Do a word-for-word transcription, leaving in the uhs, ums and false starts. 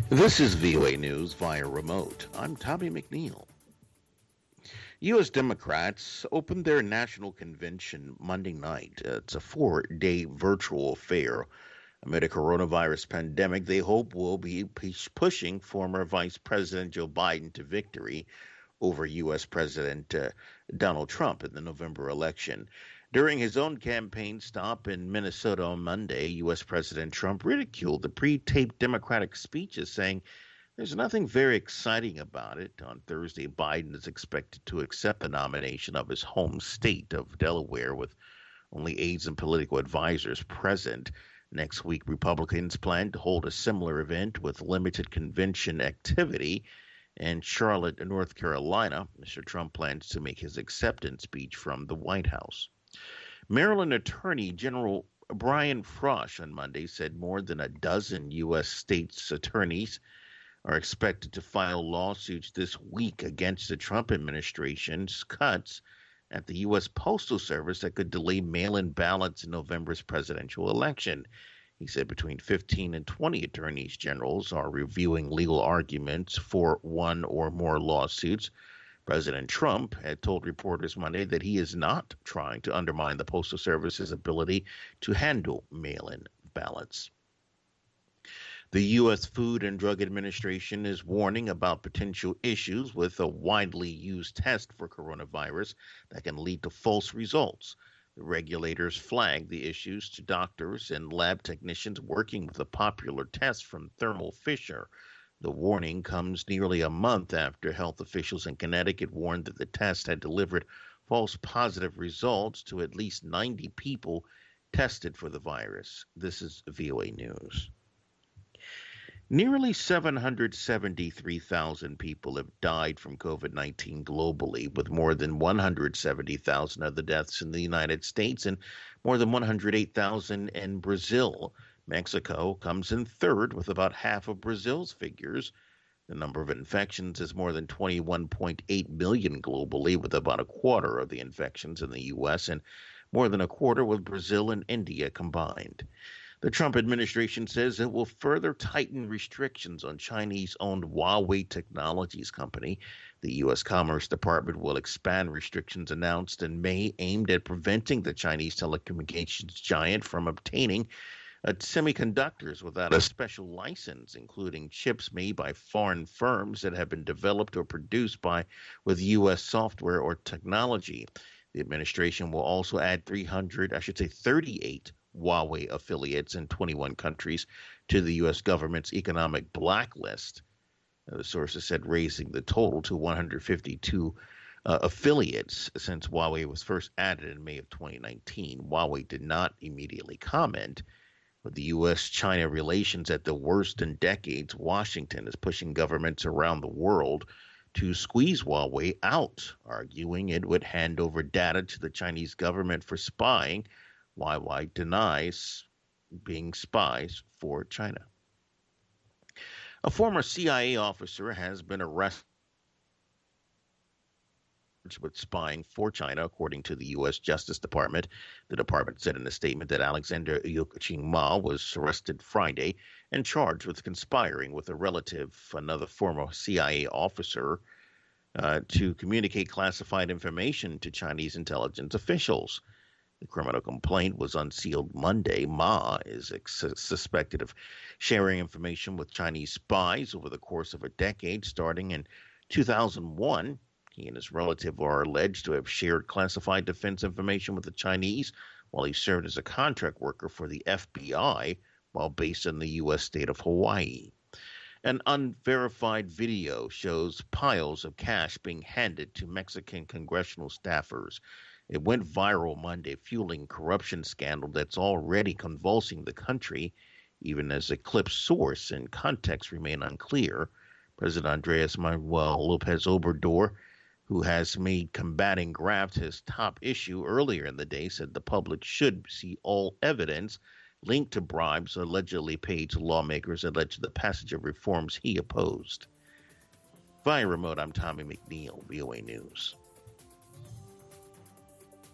This is V O A News via remote. I'm Tommy McNeil. U S. Democrats opened their national convention Monday night. Uh, it's a four-day virtual affair. Amid a coronavirus pandemic, they hope will be pushing former Vice President Joe Biden to victory over U S. President uh, Donald Trump in the November election. During his own campaign stop in Minnesota on Monday, U S. President Trump ridiculed the pre-taped Democratic speeches, saying there's nothing very exciting about it. On Thursday, Biden is expected to accept the nomination of his home state of Delaware, with only aides and political advisors present. Next week, Republicans plan to hold a similar event with limited convention activity in Charlotte, North Carolina. Mister Trump plans to make his acceptance speech from the White House. Maryland Attorney General Brian Frosh on Monday said more than a dozen U S states' attorneys are expected to file lawsuits this week against the Trump administration's cuts at the U S. Postal Service that could delay mail-in ballots in November's presidential election. He said between fifteen and twenty attorneys generals are reviewing legal arguments for one or more lawsuits. President Trump had told reporters Monday that he is not trying to undermine the Postal Service's ability to handle mail-in ballots. The U S. Food and Drug Administration is warning about potential issues with a widely used test for coronavirus that can lead to false results. The regulators flagged the issues to doctors and lab technicians working with the popular test from Thermo Fisher. The warning comes nearly a month after health officials in Connecticut warned that the test had delivered false positive results to at least ninety people tested for the virus. This is V O A News. Nearly seven hundred seventy-three thousand people have died from COVID nineteen globally, with more than one hundred seventy thousand of the deaths in the United States and more than one hundred eight thousand in Brazil. Mexico comes in third with about half of Brazil's figures. The number of infections is more than twenty-one point eight million globally, with about a quarter of the infections in the U S and more than a quarter with Brazil and India combined. The Trump administration says it will further tighten restrictions on Chinese-owned Huawei Technologies company. The U S. Commerce Department will expand restrictions announced in May aimed at preventing the Chinese telecommunications giant from obtaining uh, semiconductors without a special license, including chips made by foreign firms that have been developed or produced by with U S software or technology. The administration will also add three hundred, I should say thirty-eight Huawei affiliates in twenty-one countries to the U S government's economic blacklist. Uh, the sources said, raising the total to one hundred fifty-two uh, affiliates since Huawei was first added in May of twenty nineteen. Huawei did not immediately comment. With the U S China relations at the worst in decades, Washington is pushing governments around the world to squeeze Huawei out, arguing it would hand over data to the Chinese government for spying. Huawei denies being spies for China. A former C I A officer has been arrested with spying for China, according to the U S. Justice Department. The department said in a statement that Alexander Yuqing Ma was arrested Friday and charged with conspiring with a relative, another former C I A officer, uh, to communicate classified information to Chinese intelligence officials. The criminal complaint was unsealed Monday. Ma is ex- suspected of sharing information with Chinese spies over the course of a decade, starting in two thousand one. He and his relative are alleged to have shared classified defense information with the Chinese while he served as a contract worker for the F B I while based in the U S state of Hawaii. An unverified video shows piles of cash being handed to Mexican congressional staffers. It went viral Monday, fueling corruption scandal that's already convulsing the country, even as the clip's source and context remain unclear. President Andres Manuel Lopez Obrador, who has made combating graft his top issue earlier in the day, said the public should see all evidence linked to bribes allegedly paid to lawmakers that led to the passage of reforms he opposed. Via remote, I'm Tommy McNeil, V O A News.